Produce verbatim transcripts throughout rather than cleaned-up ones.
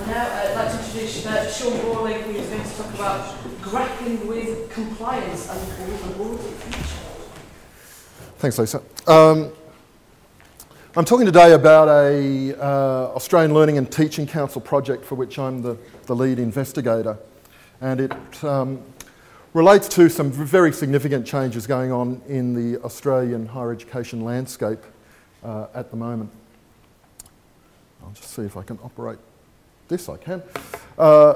now uh, I'd like to introduce uh, Sean Borley, who is going to talk about grappling with compliance and the audit future. Thanks, Lisa. Um, I'm talking today about a uh, Australian Learning and Teaching Council project for which I'm the, the lead investigator, and it um, relates to some very significant changes going on in the Australian higher education landscape uh, at the moment. I'll just see if I can operate this. I can. Uh,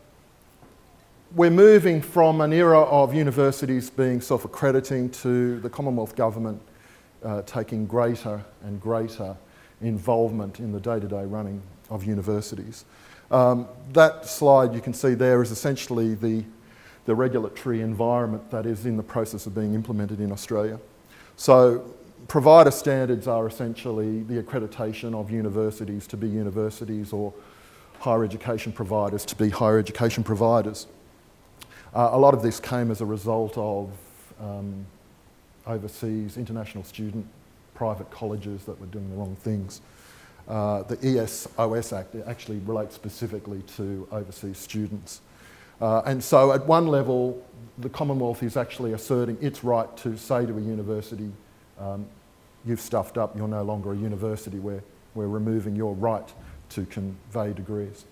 we're moving from an era of universities being self-accrediting to the Commonwealth Government uh, taking greater and greater involvement in the day-to-day running of universities. Um, that slide you can see there is essentially the, the regulatory environment that is in the process of being implemented in Australia. So provider standards are essentially the accreditation of universities to be universities or higher education providers to be higher education providers. Uh, a lot of this came as a result of um, overseas international student private colleges that were doing the wrong things. Uh, the E S O S Act actually relates specifically to overseas students. Uh, and so at one level, the Commonwealth is actually asserting its right to say to a university, um, you've stuffed up, you're no longer a university, we're, we're removing your right to convey degrees.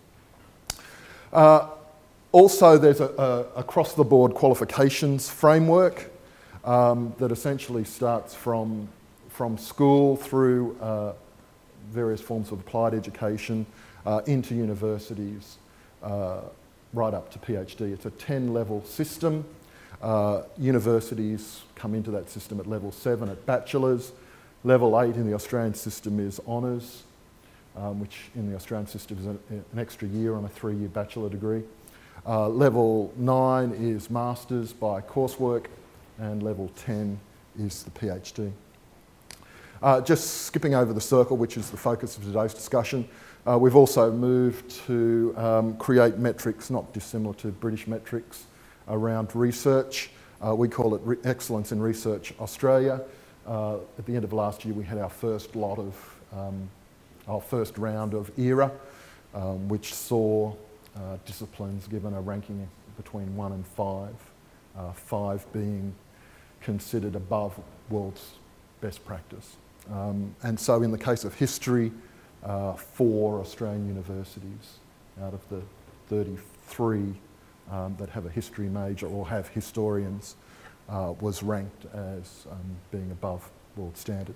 Uh, also, there's a, a across-the-board qualifications framework um, that essentially starts from, from school through uh, various forms of applied education uh, into universities, uh, right up to PhD. It's a ten-level system. Uh, universities come into that system at level seven at bachelor's. Level eight in the Australian system is honours, um, which in the Australian system is a, an extra year on a three-year bachelor degree. Uh, level nine is masters by coursework, and level ten is the PhD. Uh, just skipping over the circle, which is the focus of today's discussion, uh, we've also moved to um, create metrics not dissimilar to British metrics around research. Uh, we call it Re- Excellence in Research Australia. Uh, at the end of last year, we had our first lot of, um, our first round of E R A, um, which saw uh, disciplines given a ranking between one and five, uh, five being considered above world's best practice. Um, and so in the case of history, uh, four Australian universities out of the thirty-three um, that have a history major or have historians uh, was ranked as um, being above world standard.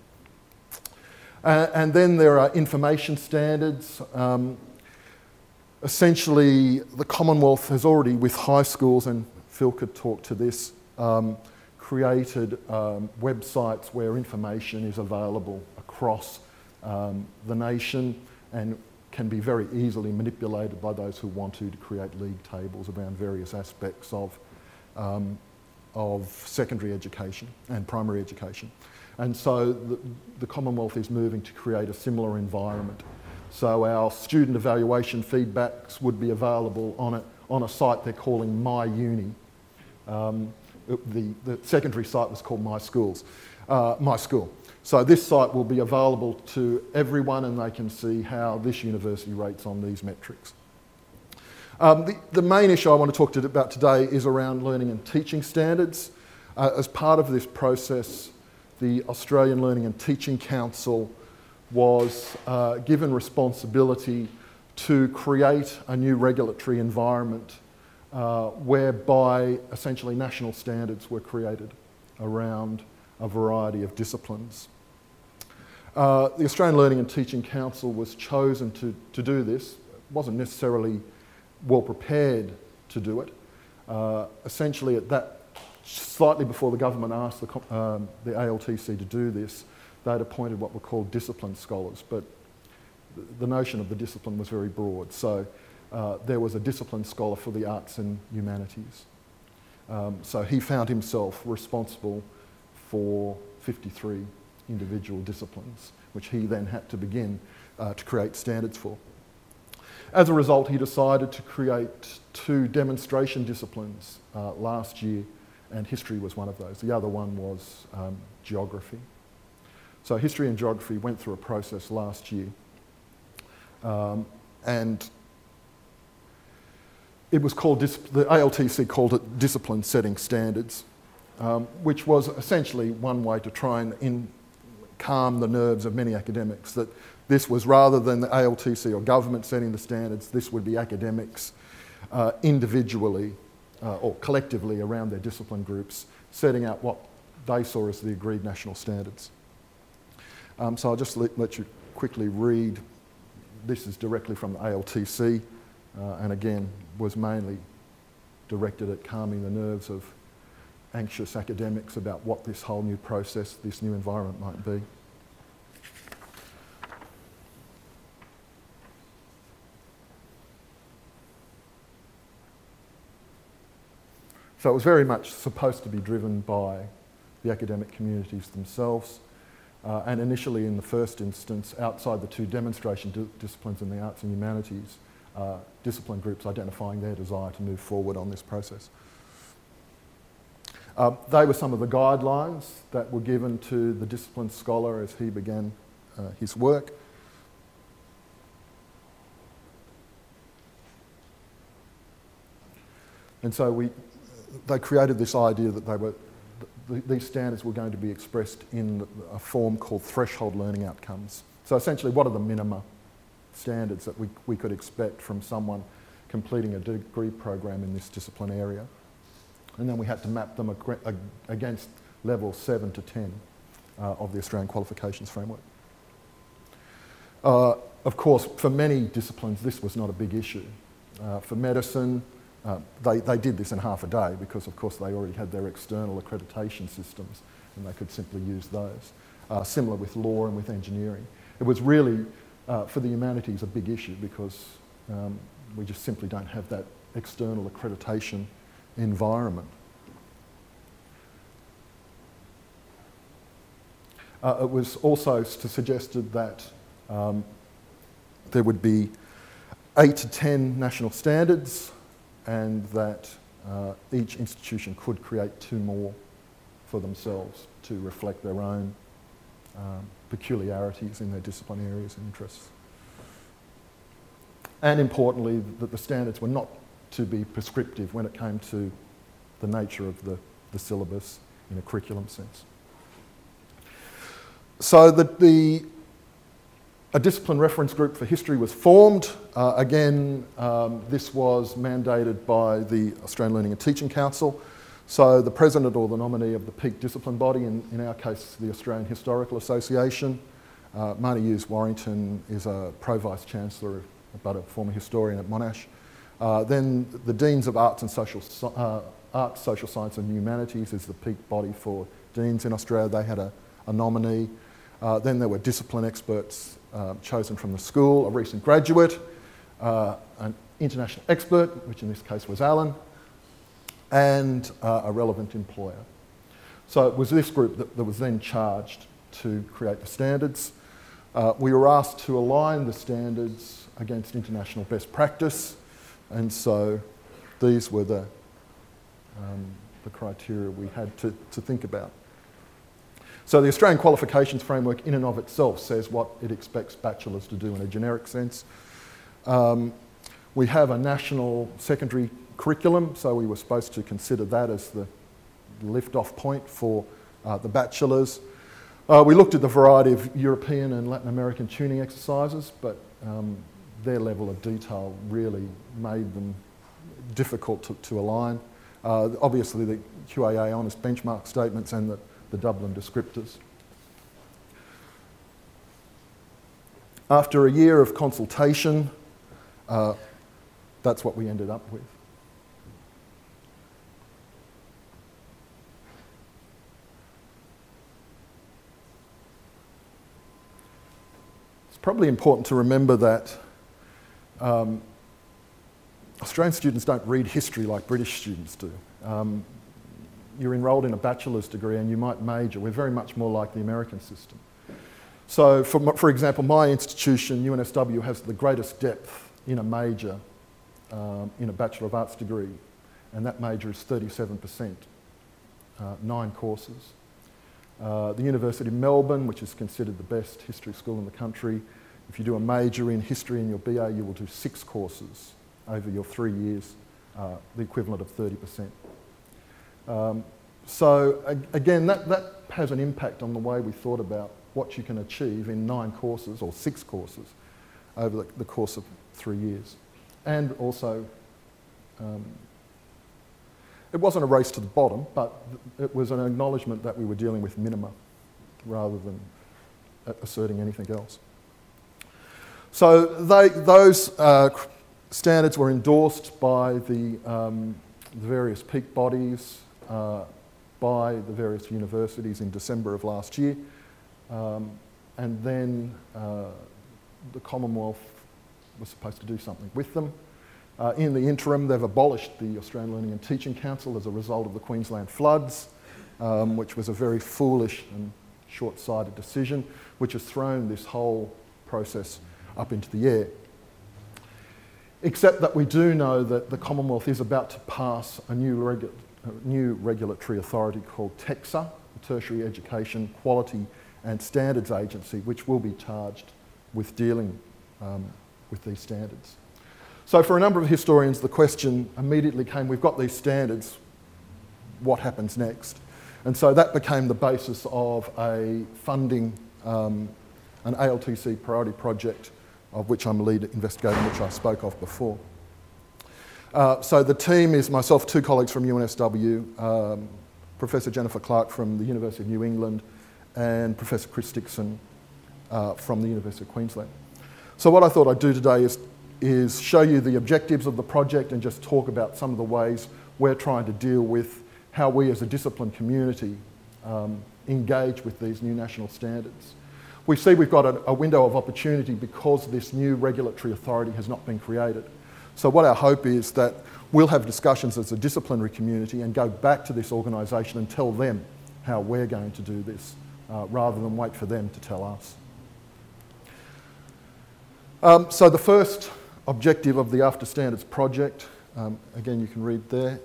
Uh, and then there are information standards. Um, essentially, the Commonwealth has already, with high schools, and Phil could talk to this, um, created um, websites where information is available across um, the nation and can be very easily manipulated by those who want to to create league tables around various aspects of, um, of secondary education and primary education. And so the, the Commonwealth is moving to create a similar environment. So our student evaluation feedbacks would be available on a, on a site they're calling My Uni. Um, The, the secondary site was called My Schools, uh, My School. So this site will be available to everyone and they can see how this university rates on these metrics. Um, the, the main issue I want to talk to about today is around learning and teaching standards. Uh, as part of this process, the Australian Learning and Teaching Council was uh, given responsibility to create a new regulatory environment Uh, whereby essentially national standards were created around a variety of disciplines. Uh, the Australian Learning and Teaching Council was chosen to, to do this. It wasn't necessarily well prepared to do it. Uh, essentially at that, slightly before the government asked the, um, the A L T C to do this, they'd appointed what were called discipline scholars, but the, the notion of the discipline was very broad. So Uh, there was a discipline scholar for the arts and humanities. Um, so he found himself responsible for fifty-three individual disciplines, which he then had to begin uh, to create standards for. As a result, he decided to create two demonstration disciplines uh, last year, and history was one of those. The other one was um, geography. So history and geography went through a process last year, um, and it was called, the A L T C called it discipline setting standards, um, which was essentially one way to try and in, calm the nerves of many academics, that this was, rather than the A L T C or government setting the standards, this would be academics uh, individually uh, or collectively around their discipline groups setting out what they saw as the agreed national standards. Um, so I'll just let, let you quickly read. This is directly from the A L T C uh, and again was mainly directed at calming the nerves of anxious academics about what this whole new process, this new environment might be. So it was very much supposed to be driven by the academic communities themselves, uh, and initially in the first instance, outside the two demonstration di disciplines in the arts and humanities, uh, discipline groups identifying their desire to move forward on this process. Uh, they were some of the guidelines that were given to the discipline scholar as he began uh, his work. And so we, they created this idea that they were, th these standards were going to be expressed in a form called threshold learning outcomes. So essentially, what are the minima standards that we, we could expect from someone completing a degree program in this discipline area? And then we had to map them ag ag against levels seven to ten uh, of the Australian Qualifications Framework. Uh, of course, for many disciplines, this was not a big issue. Uh, for medicine, uh, they, they did this in half a day because, of course, they already had their external accreditation systems and they could simply use those. Uh, similar with law and with engineering. It was really, uh, for the humanities, a big issue because um, we just simply don't have that external accreditation environment. Uh, it was also suggested that um, there would be eight to ten national standards and that uh, each institution could create two more for themselves to reflect their own um, peculiarities in their discipline areas and interests. And importantly, that the standards were not to be prescriptive when it came to the nature of the, the syllabus in a curriculum sense. So that the, a discipline reference group for history was formed. Uh, again, um, this was mandated by the Australian Learning and Teaching Council. So the president or the nominee of the peak discipline body, in, in our case the Australian Historical Association, uh, Marnie Hughes Warrington is a pro-vice chancellor but a former historian at Monash. Uh, then the Deans of Arts and Social, uh, Arts, Social Science and Humanities is the peak body for deans in Australia. They had a, a nominee. Uh, then there were discipline experts uh, chosen from the school, a recent graduate, uh, an international expert, which in this case was Alan, and uh, a relevant employer. So it was this group that, that was then charged to create the standards. Uh, we were asked to align the standards against international best practice, and so these were the, um, the criteria we had to, to think about. So the Australian Qualifications Framework in and of itself says what it expects bachelors to do in a generic sense. Um, we have a national secondary curriculum, so we were supposed to consider that as the lift-off point for uh, the bachelors. Uh, we looked at the variety of European and Latin American tuning exercises, but um, their level of detail really made them difficult to, to align. Uh, obviously the Q A A honest benchmark statements and the, the Dublin descriptors. After a year of consultation, uh, that's what we ended up with. It's probably important to remember that Um, Australian students don't read history like British students do. Um, you're enrolled in a bachelor's degree and you might major. We're very much more like the American system. So for, for example, my institution, U N S W, has the greatest depth in a major, um, in a Bachelor of Arts degree, and that major is thirty-seven percent, uh, nine courses. Uh, the University of Melbourne, which is considered the best history school in the country, if you do a major in history in your B A, you will do six courses over your three years uh, the equivalent of thirty percent. Um, so a- again, that, that has an impact on the way we thought about what you can achieve in nine courses or six courses over the, the course of three years. And also, um, it wasn't a race to the bottom, but it was an acknowledgement that we were dealing with minima rather than asserting anything else. So they, those uh, standards were endorsed by the, um, the various peak bodies, uh, by the various universities in December of last year. Um, and then uh, the Commonwealth was supposed to do something with them. Uh, in the interim, they've abolished the Australian Learning and Teaching Council as a result of the Queensland floods, um, which was a very foolish and short-sighted decision, which has thrown this whole process up into the air. Except that we do know that the Commonwealth is about to pass a new, regu a new regulatory authority called TEQSA, the Tertiary Education Quality and Standards Agency, which will be charged with dealing um, with these standards. So for a number of historians, the question immediately came, we've got these standards, what happens next? And so that became the basis of a funding, um, an A L T C priority project, of which I'm a lead investigator, which I spoke of before. Uh, so the team is myself, two colleagues from U N S W, um, Professor Jennifer Clark from the University of New England, and Professor Chris Dixon uh, from the University of Queensland. So what I thought I'd do today is, is show you the objectives of the project and just talk about some of the ways we're trying to deal with how we as a discipline community um, engage with these new national standards. We see we've got a, a window of opportunity because this new regulatory authority has not been created. So what our hope is that we'll have discussions as a disciplinary community and go back to this organisation and tell them how we're going to do this, uh, rather than wait for them to tell us. Um, so the first objective of the After Standards project, um, again you can read there,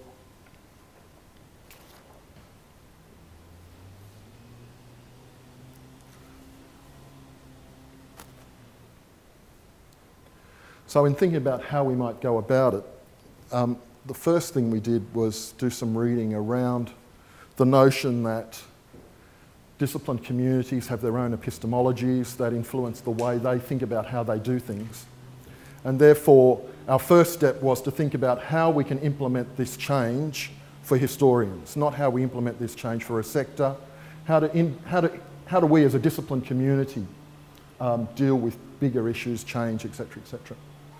so in thinking about how we might go about it, um, the first thing we did was do some reading around the notion that disciplined communities have their own epistemologies that influence the way they think about how they do things. And therefore, our first step was to think about how we can implement this change for historians, not how we implement this change for a sector, how, to in, how, to, how do we as a disciplined community um, deal with bigger issues, change, et cetera, et cetera.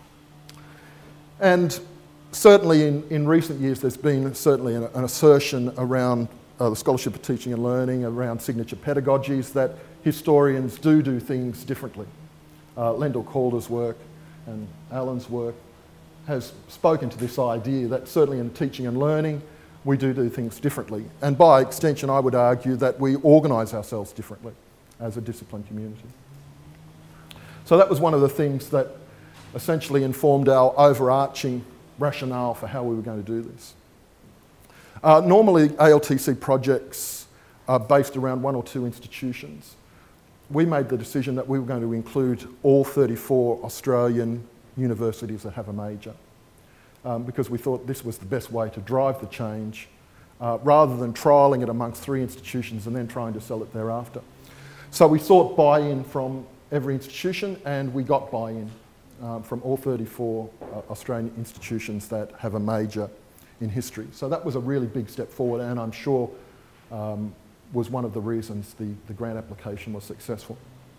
And certainly in, in recent years there's been certainly an, an assertion around uh, the scholarship of teaching and learning, around signature pedagogies, that historians do do things differently. Uh, Lendell Calder's work and Alan's work has spoken to this idea that certainly in teaching and learning we do do things differently. And by extension I would argue that we organise ourselves differently as a disciplined community. So that was one of the things that essentially informed our overarching rationale for how we were going to do this. Uh, normally A L T C projects are based around one or two institutions. We made the decision that we were going to include all thirty-four Australian universities that have a major, um, because we thought this was the best way to drive the change, uh, rather than trialling it amongst three institutions and then trying to sell it thereafter. So we sought buy-in from every institution, and we got buy-in um, from all thirty-four uh, Australian institutions that have a major in history. So that was a really big step forward, and I'm sure um, was one of the reasons the, the grant application was successful.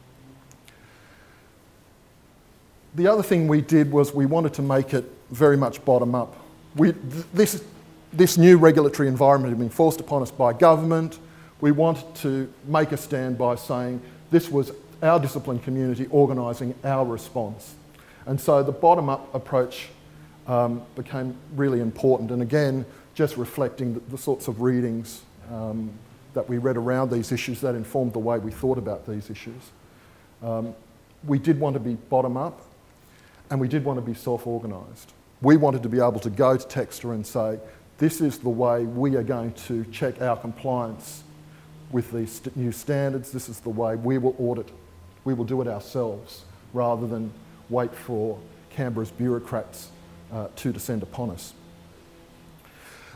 The other thing we did was we wanted to make it very much bottom up. We, th this, this new regulatory environment had been forced upon us by government. We wanted to make a stand by saying this was our discipline community organising our response. And so the bottom-up approach um, became really important, and again, just reflecting the, the sorts of readings um, that we read around these issues that informed the way we thought about these issues. Um, we did want to be bottom-up, and we did want to be self-organised. We wanted to be able to go to TEQSA and say, this is the way we are going to check our compliance with these st new standards. This is the way we will audit. We will do it ourselves, rather than wait for Canberra's bureaucrats uh, to descend upon us.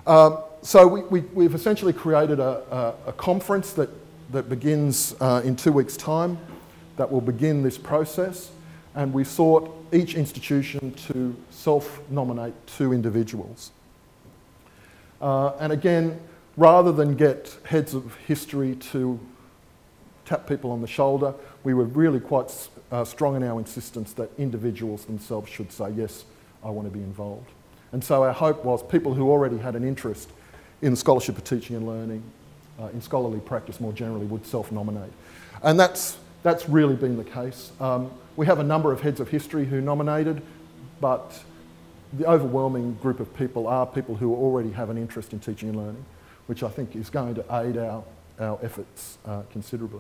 Um, so we, we, we've essentially created a, a, a conference that, that begins uh, in two weeks' time that will begin this process, and we sought each institution to self-nominate two individuals. Uh, and again, rather than get heads of history to tap people on the shoulder, we were really quite uh, strong in our insistence that individuals themselves should say, yes, I want to be involved. And so our hope was people who already had an interest in the scholarship of teaching and learning, uh, in scholarly practice more generally, would self-nominate. And that's, that's really been the case. Um, we have a number of heads of history who nominated, but the overwhelming group of people are people who already have an interest in teaching and learning, which I think is going to aid our, our efforts uh, considerably.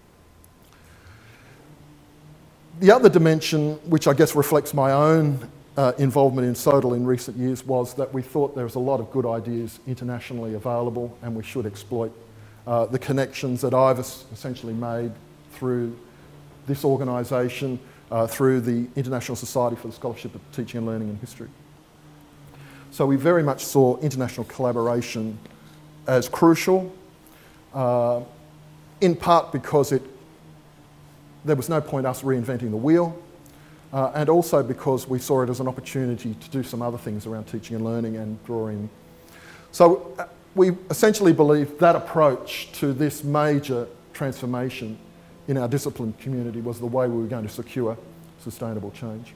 The other dimension, which I guess reflects my own uh, involvement in SODL in recent years, was that we thought there was a lot of good ideas internationally available and we should exploit uh, the connections that I've essentially made through this organisation, uh, through the International Society for the Scholarship of Teaching and Learning in History. So we very much saw international collaboration as crucial, uh, in part because it, there was no point us reinventing the wheel, uh, and also because we saw it as an opportunity to do some other things around teaching and learning and draw in. So uh, we essentially believe that approach to this major transformation in our discipline community was the way we were going to secure sustainable change.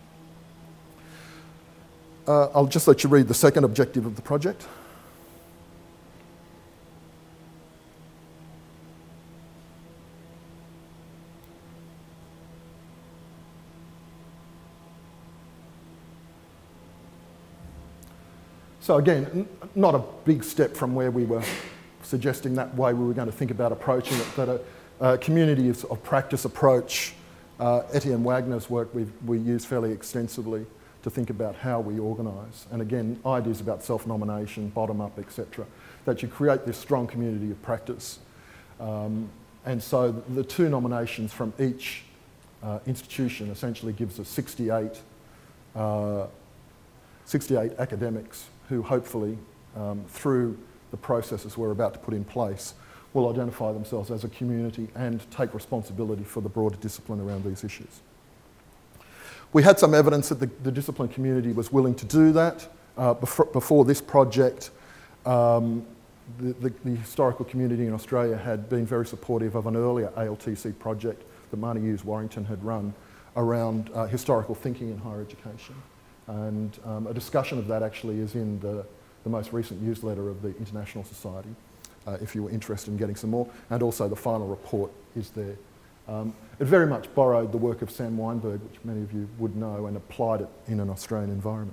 Uh, I'll just let you read the second objective of the project. So again, n not a big step from where we were suggesting that way we were going to think about approaching it, but a, a community of, of practice approach. Uh, Etienne Wagner's work we've, we use fairly extensively to think about how we organise. And again, ideas about self-nomination, bottom-up, et cetera, that you create this strong community of practice. Um, and so the two nominations from each uh, institution essentially gives us sixty-eight, uh, sixty-eight academics who hopefully, um, through the processes we're about to put in place, will identify themselves as a community and take responsibility for the broader discipline around these issues. We had some evidence that the, the discipline community was willing to do that. Uh, before, before this project, um, the, the, the historical community in Australia had been very supportive of an earlier A L T C project that Marnie Hughes Warrington had run around uh, historical thinking in higher education. And um, a discussion of that actually is in the, the most recent newsletter of the International Society, uh, if you were interested in getting some more. And also the final report is there. Um, it very much borrowed the work of Sam Weinberg, which many of you would know, and applied it in an Australian environment.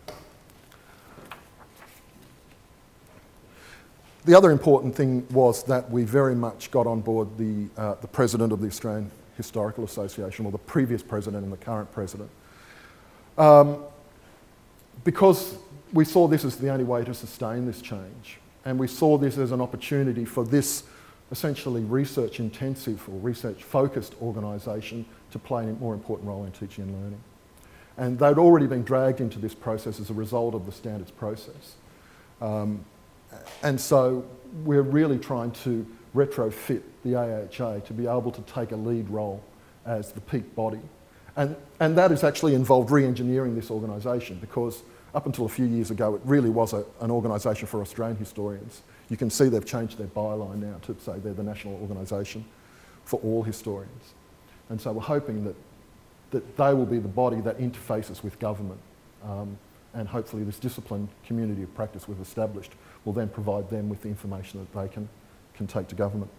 The other important thing was that we very much got on board the, uh, the president of the Australian Historical Association, or the previous president and the current president. Um, because we saw this as the only way to sustain this change, and we saw this as an opportunity for this essentially research-intensive or research-focused organisation to play a more important role in teaching and learning. And they'd already been dragged into this process as a result of the standards process. Um, and so we're really trying to retrofit the A H A to be able to take a lead role as the peak body. And, and that has actually involved re-engineering this organisation, because up until a few years ago it really was a, an organisation for Australian historians. You can see they've changed their byline now to say they're the national organisation for all historians. And so we're hoping that, that they will be the body that interfaces with government, um, and hopefully this disciplined community of practice we've established will then provide them with the information that they can, can take to government.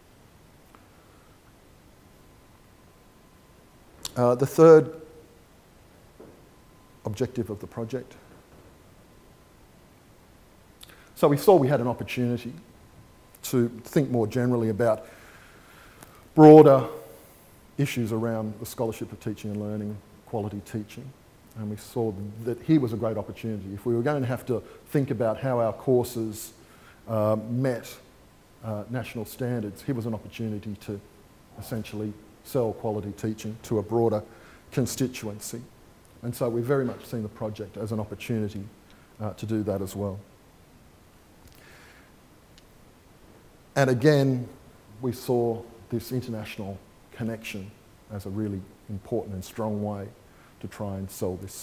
Uh, the third objective of the project. So we saw we had an opportunity to think more generally about broader issues around the scholarship of teaching and learning, quality teaching. And we saw that here was a great opportunity. If we were going to have to think about how our courses uh, met uh, national standards, here was an opportunity to essentially sell quality teaching to a broader constituency. And so we've very much seen the project as an opportunity uh, to do that as well. and again, we saw this international connection as a really important and strong way to try and sell this.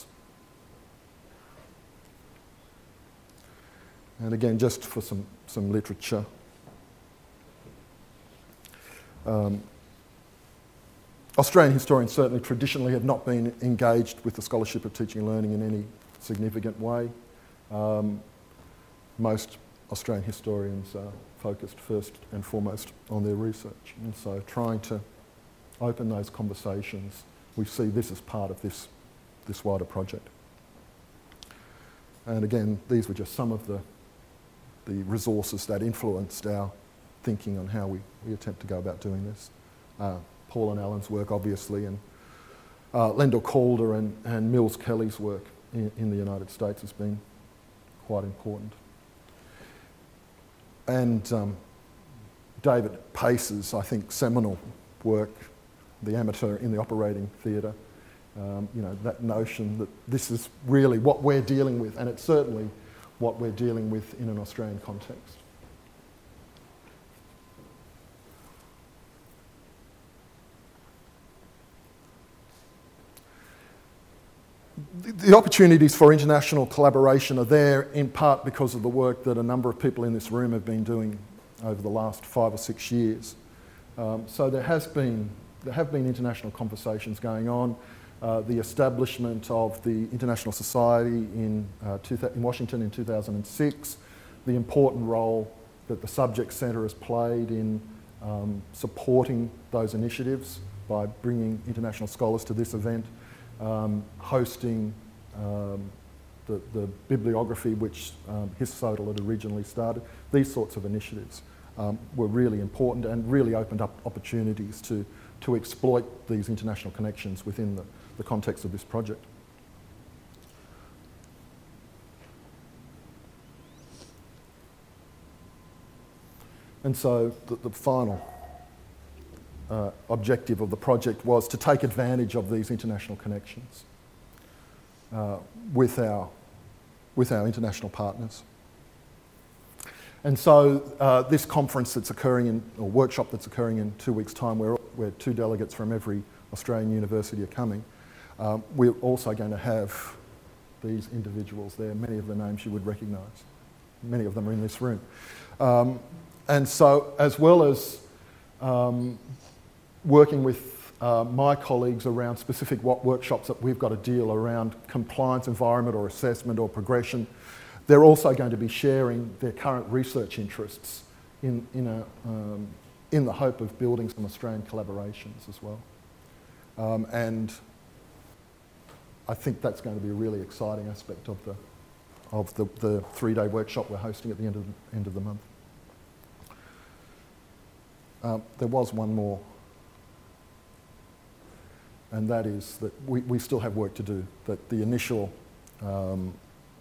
And again, just for some, some literature. Um, Australian historians certainly traditionally have not been engaged with the scholarship of teaching and learning in any significant way. Um, most Australian historians are focused first and foremost on their research, and so trying to open those conversations, we see this as part of this, this wider project. And again, these were just some of the, the resources that influenced our thinking on how we, we attempt to go about doing this. Uh, Paul and Alan's work, obviously, and uh, Lendell Calder and, and Mills Kelly's work in, in the United States has been quite important. And um, David Pace's, I think, seminal work, The Amateur in the Operating Theatre, um, you know, that notion that this is really what we're dealing with, and it's certainly what we're dealing with in an Australian context. The opportunities for international collaboration are there in part because of the work that a number of people in this room have been doing over the last five or six years. Um, so there has been, there have been international conversations going on. Uh, the establishment of the International Society in, uh, two, in Washington in two thousand six, the important role that the Subject Centre has played in um, supporting those initiatives by bringing international scholars to this event. Um, hosting um, the, the bibliography which um, HistSocial had originally started. These sorts of initiatives um, were really important and really opened up opportunities to, to exploit these international connections within the, the context of this project. And so the, the final Uh, objective of the project was to take advantage of these international connections uh, with our, with our international partners. And so uh, this conference that's occurring in, or workshop that's occurring in two weeks' time, where, where two delegates from every Australian university are coming, um, we're also going to have these individuals there, many of the names you would recognise. Many of them are in this room. Um, and so, as well as um, working with uh, my colleagues around specific what workshops that we've got to deal around compliance, environment or assessment or progression, they're also going to be sharing their current research interests in, in, a, um, in the hope of building some Australian collaborations as well. Um, and I think that's going to be a really exciting aspect of the, of the, the three-day workshop we're hosting at the end of, end of the month. Um, there was one more, and that is that we, we still have work to do, that the initial um,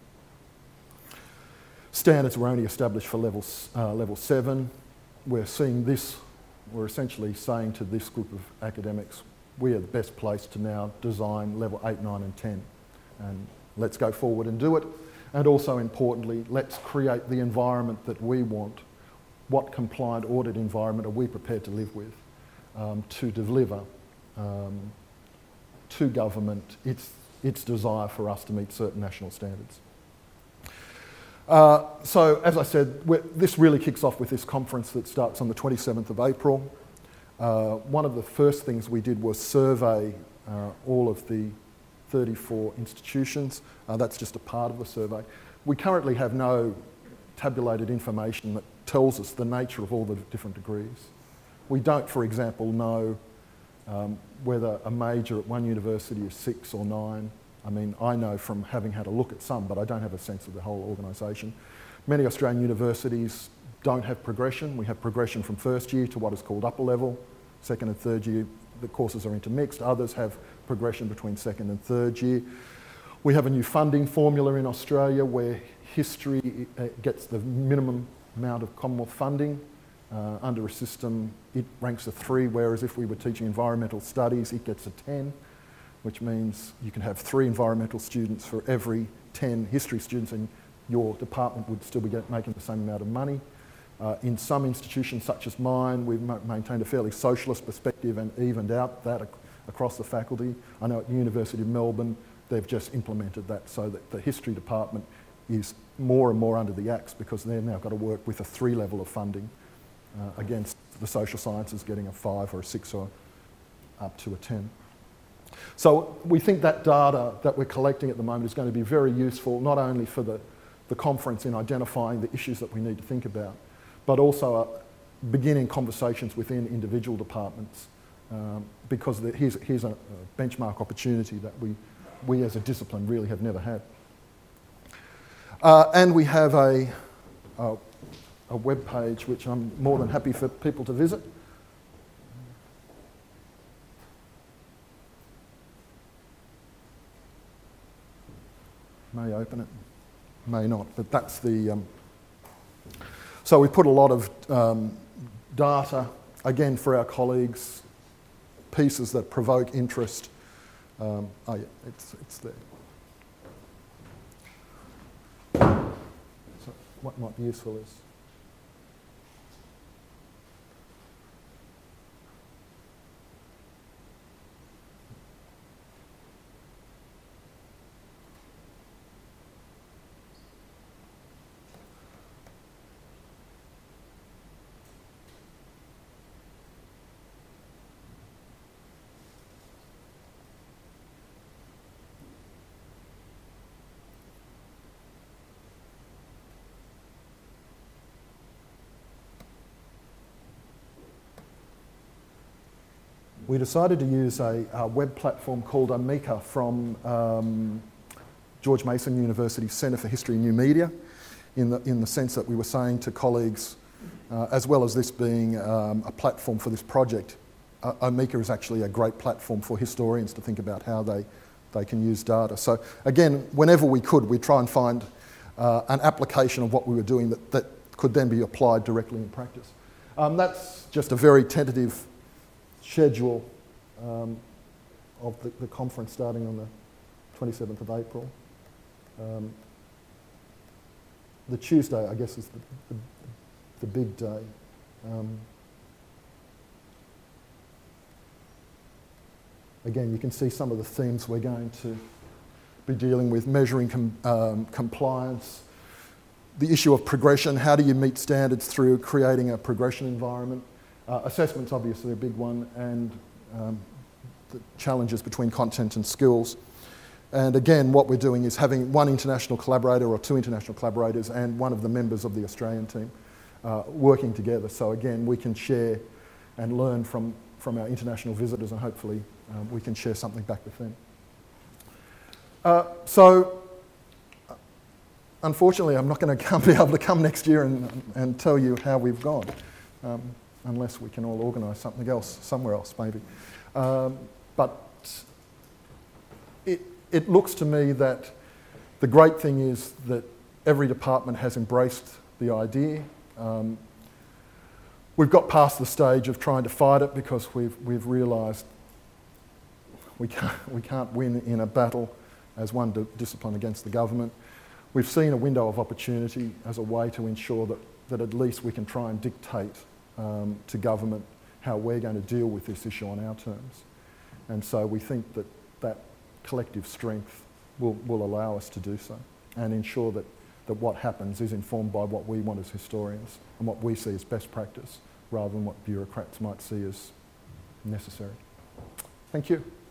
standards were only established for level, uh, level seven. We're seeing this, we're essentially saying to this group of academics, we are the best place to now design level eight, nine and ten. And let's go forward and do it. And also importantly, let's create the environment that we want. What compliant audit environment are we prepared to live with um, to deliver um, to government its, its desire for us to meet certain national standards. Uh, so, as I said, this really kicks off with this conference that starts on the twenty-seventh of April. Uh, one of the first things we did was survey uh, all of the thirty-four institutions. Uh, that's just a part of the survey. We currently have no tabulated information that tells us the nature of all the different degrees. We don't, for example, know um, whether a major at one university is six or nine. I mean, I know from having had a look at some, but I don't have a sense of the whole organisation. Many Australian universities don't have progression. We have progression from first year to what is called upper level. Second and third year, the courses are intermixed. Others have progression between second and third year. We have a new funding formula in Australia where history gets the minimum amount of Commonwealth funding. Uh, under a system, it ranks a three, whereas if we were teaching environmental studies, it gets a ten, which means you can have three environmental students for every ten history students and your department would still be get, making the same amount of money. Uh, in some institutions such as mine, we've ma- maintained a fairly socialist perspective and evened out that ac- across the faculty. I know at the University of Melbourne, they've just implemented that so that the history department is more and more under the axe because they've now got to work with a three level of funding uh, against the social sciences getting a five or a six or up to a ten. So we think that data that we're collecting at the moment is going to be very useful, not only for the, the conference in identifying the issues that we need to think about, but also uh, beginning conversations within individual departments um, because the, here's, here's a, a benchmark opportunity that we, we as a discipline really have never had. Uh, and we have a, a, a web page which I'm more than happy for people to visit. May open it, may not, but that's the... Um, So we put a lot of um, data, again for our colleagues, pieces that provoke interest. Um, oh yeah, it's, it's there. So what might be useful is... We decided to use a, a web platform called Amica from um, George Mason University's Centre for History and New Media, in the, in the sense that we were saying to colleagues, uh, as well as this being um, a platform for this project, uh, Amica is actually a great platform for historians to think about how they, they can use data. So again, whenever we could, we try and find uh, an application of what we were doing that, that could then be applied directly in practice. Um, that's just a very tentative schedule um, of the, the conference starting on the twenty-seventh of April. Um, the Tuesday, I guess, is the, the, the big day. Um, again, you can see some of the themes we're going to be dealing with: measuring com um, compliance, the issue of progression, how do you meet standards through creating a progression environment. Uh, assessment's obviously a big one, and um, the challenges between content and skills. And again, what we're doing is having one international collaborator or two international collaborators and one of the members of the Australian team uh, working together. So again, we can share and learn from, from our international visitors, and hopefully um, we can share something back with them. Uh, so, unfortunately, I'm not going to be able to come next year and, and tell you how we've gone. Um, unless we can all organise something else, somewhere else maybe. Um, but it, it looks to me that the great thing is that every department has embraced the idea. Um, we've got past the stage of trying to fight it because we've, we've realised we can't, we can't win in a battle as one di discipline against the government. We've seen a window of opportunity as a way to ensure that, that at least we can try and dictate Um, to government how we're going to deal with this issue on our terms. And so we think that that collective strength will, will allow us to do so and ensure that, that what happens is informed by what we want as historians and what we see as best practice rather than what bureaucrats might see as necessary. Thank you.